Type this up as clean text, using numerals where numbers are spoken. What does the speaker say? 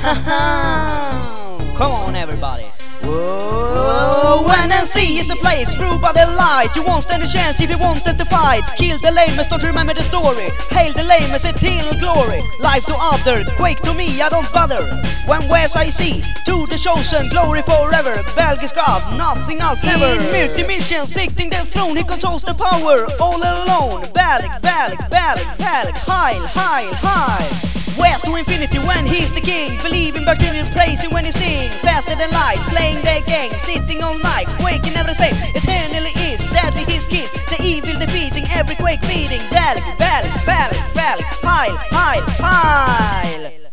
Come on, everybody. Whoa, NNC is the place, ruled by the light. You won't stand a chance if you wanted to fight. Kill the lamest, don't remember the story. Hail the lamest, eternal glory. Life to other, quake to me, I don't bother. When where's I see, to the chosen, glory forever. Belgisk God, nothing else never. In multi-mission, seeking the throne, he controls the power, all alone. Balig, Heil, Heil. West to infinity when he's the king. Believing back in praising when he sing. Faster than light, playing their game. Sitting all night, quaking never the same. Eternally is, deadly his kiss. The evil defeating, every quake beating. Balig, Heil, Heil.